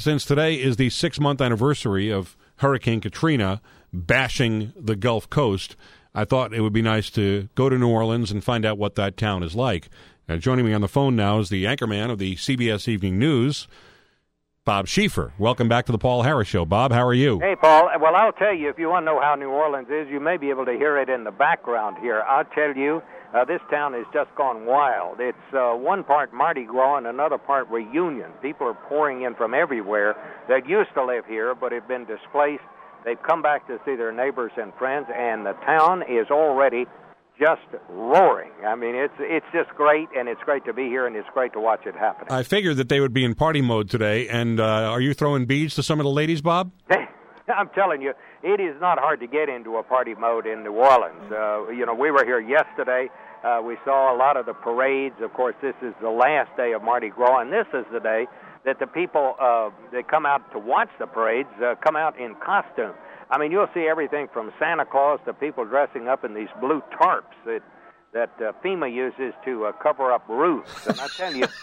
since today is the 6-month anniversary of Hurricane Katrina bashing the Gulf Coast, I thought it would be nice to go to New Orleans and find out what that town is like. Joining me on the phone now is the anchorman of the CBS Evening News, Bob Schieffer. Welcome back to the Paul Harris Show. Bob, how are you? Hey, Paul. Well, I'll tell you, if you want to know how New Orleans is, you may be able to hear it in the background here. I'll tell you, this town has just gone wild. It's one part Mardi Gras and another part reunion. People are pouring in from everywhere that used to live here but have been displaced. They've come back to see their neighbors and friends, and the town is already just roaring. I mean, it's just great, and it's great to be here, and it's great to watch it happen. I figured that they would be in party mode today, and are you throwing beads to some of the ladies, Bob? I'm telling you, it is not hard to get into a party mode in New Orleans. We were here yesterday. We saw a lot of the parades. Of course, this is the last day of Mardi Gras, and this is the day that the people that come out to watch the parades come out in costume. I mean, you'll see everything from Santa Claus to people dressing up in these blue tarps that FEMA uses to cover up roofs. And I tell you,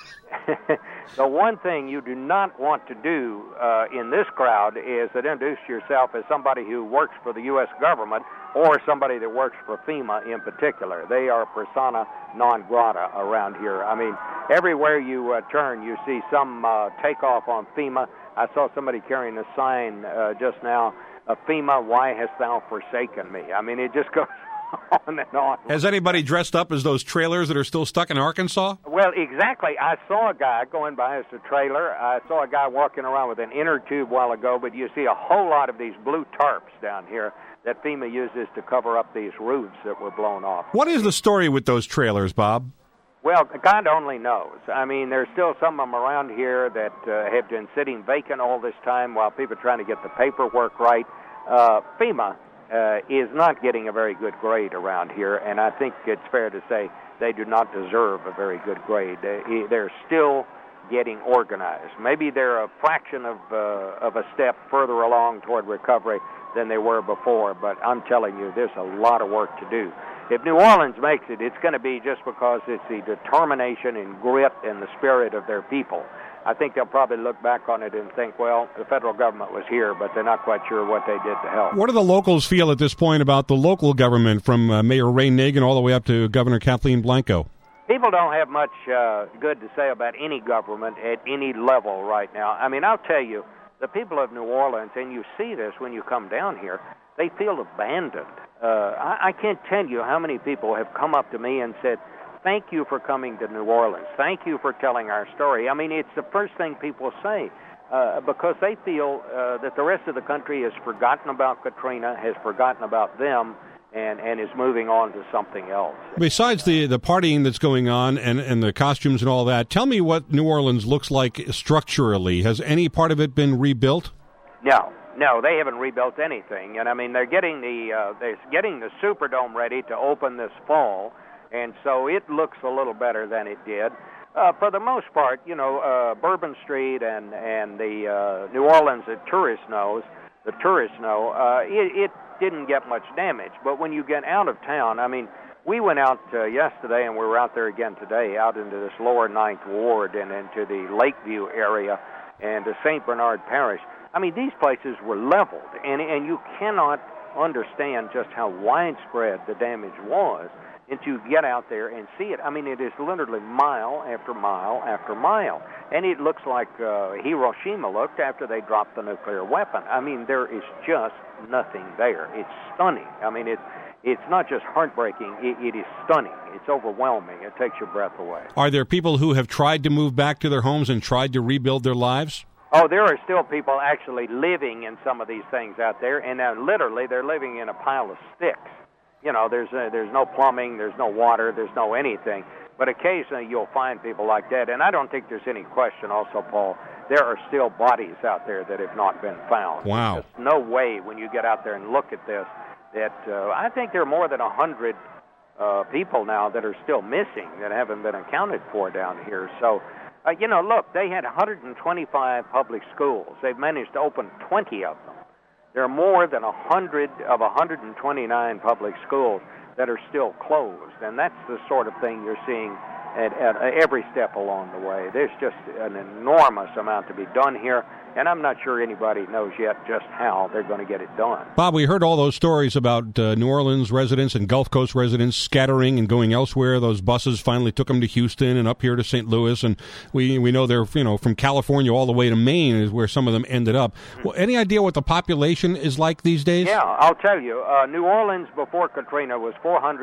the one thing you do not want to do in this crowd is to introduce yourself as somebody who works for the U.S. government or somebody that works for FEMA in particular. They are persona non grata around here. I mean, everywhere you turn, you see some takeoff on FEMA. I saw somebody carrying a sign just now, FEMA, why hast thou forsaken me? I mean, it just goes on and on. Has anybody dressed up as those trailers that are still stuck in Arkansas? Well, exactly. I saw a guy going by as a trailer. I saw a guy walking around with an inner tube a while ago, but you see a whole lot of these blue tarps down here that FEMA uses to cover up these roofs that were blown off. What is the story with those trailers, Bob? Well, God only knows. I mean, there's still some of them around here that have been sitting vacant all this time while people are trying to get the paperwork right. FEMA is not getting a very good grade around here, and I think it's fair to say they do not deserve a very good grade. They're still getting organized. Maybe they're a fraction of a step further along toward recovery than they were before, but I'm telling you, there's a lot of work to do. If New Orleans makes it, it's going to be just because it's the determination and grit and the spirit of their people. I think they'll probably look back on it and think, well, the federal government was here, but they're not quite sure what they did to help. What do the locals feel at this point about the local government, from Mayor Ray Nagin all the way up to Governor Kathleen Blanco? People don't have much good to say about any government at any level right now. I mean, I'll tell you, the people of New Orleans, and you see this when you come down here, they feel abandoned. I can't tell you how many people have come up to me and said, thank you for coming to New Orleans. Thank you for telling our story. I mean, it's the first thing people say because they feel that the rest of the country has forgotten about Katrina, has forgotten about them, and is moving on to something else. Besides the partying that's going on and the costumes and all that, tell me what New Orleans looks like structurally. Has any part of it been rebuilt? No, they haven't rebuilt anything. And I mean, they're getting the Superdome ready to open this fall, and so it looks a little better than it did. For the most part, Bourbon Street and the New Orleans that tourists know, it didn't get much damage. But when you get out of town, I mean, we went out yesterday, and we were out there again today, out into this lower Ninth Ward and into the Lakeview area and to St. Bernard Parish. I mean, these places were leveled, and you cannot understand just how widespread the damage was until you get out there and see it. I mean, it is literally mile after mile after mile, and it looks like Hiroshima looked after they dropped the nuclear weapon. I mean, there is just nothing there. It's stunning. I mean, it's not just heartbreaking. It is stunning. It's overwhelming. It takes your breath away. Are there people who have tried to move back to their homes and tried to rebuild their lives? Oh, there are still people actually living in some of these things out there, and literally they're living in a pile of sticks. There's no plumbing, there's no water, there's no anything. But occasionally you'll find people like that, and I don't think there's any question also, Paul, there are still bodies out there that have not been found. Wow. There's no way when you get out there and look at this that I think there are more than 100 people now that are still missing that haven't been accounted for down here. So, look, they had 125 public schools. They've managed to open 20 of them. There are more than 100 of 129 public schools that are still closed, and that's the sort of thing you're seeing at every step along the way. There's just an enormous amount to be done here, and I'm not sure anybody knows yet just how they're going to get it done. Bob, we heard all those stories about New Orleans residents and Gulf Coast residents scattering and going elsewhere. Those buses finally took them to Houston and up here to St. Louis, and we know they're from California all the way to Maine is where some of them ended up. Well, any idea what the population is like these days? Yeah, I'll tell you. New Orleans before Katrina was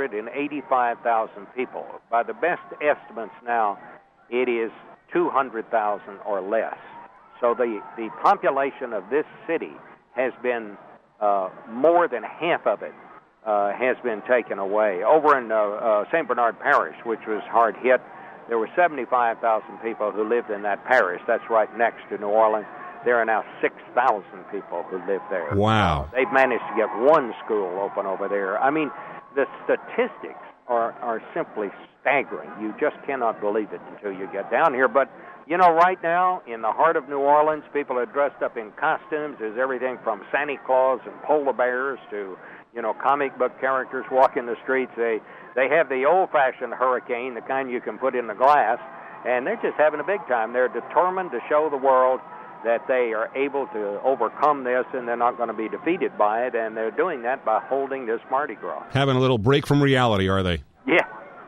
485,000 people. By the best estimates now, it is 200,000 or less. So the population of this city has been more than half of it has been taken away. Over in St. Bernard Parish, which was hard hit, there were 75,000 people who lived in that parish. That's right next to New Orleans. There are now 6,000 people who live there. Wow. They've managed to get one school open over there. I mean, the statistics are simply staggering. You just cannot believe it until you get down here. But, right now, in the heart of New Orleans, people are dressed up in costumes. There's everything from Santa Claus and polar bears to, comic book characters walking the streets. They have the old-fashioned hurricane, the kind you can put in the glass, and they're just having a big time. They're determined to show the world that they are able to overcome this and they're not going to be defeated by it, and they're doing that by holding this Mardi Gras. Having a little break from reality, are they? Yeah.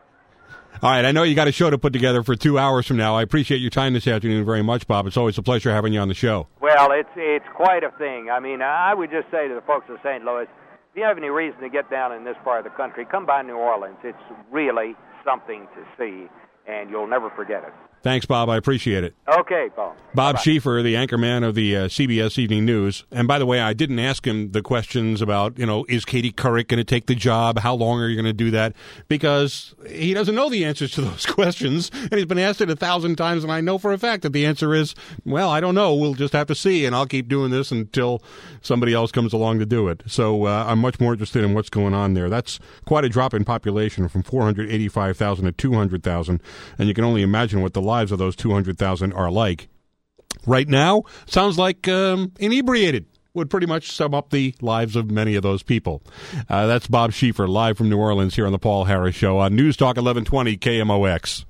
All right, I know you got a show to put together for 2 hours from now. I appreciate your time this afternoon very much, Bob. It's always a pleasure having you on the show. Well, it's quite a thing. I mean, I would just say to the folks of St. Louis, if you have any reason to get down in this part of the country, come by New Orleans. It's really something to see, and you'll never forget it. Thanks, Bob. I appreciate it. Okay, Paul. Bob Bye-bye. Schieffer, the anchorman of the CBS Evening News. And by the way, I didn't ask him the questions about, is Katie Couric going to take the job? How long are you going to do that? Because he doesn't know the answers to those questions. And he's been asked it 1,000 times. And I know for a fact that the answer is, well, I don't know. We'll just have to see. And I'll keep doing this until somebody else comes along to do it. So I'm much more interested in what's going on there. That's quite a drop in population from 485,000 to 200,000. And you can only imagine what the lives of those 200,000 are like. Right now, sounds like inebriated would pretty much sum up the lives of many of those people. That's Bob Schieffer, live from New Orleans here on the Paul Harris Show on News Talk 1120 KMOX.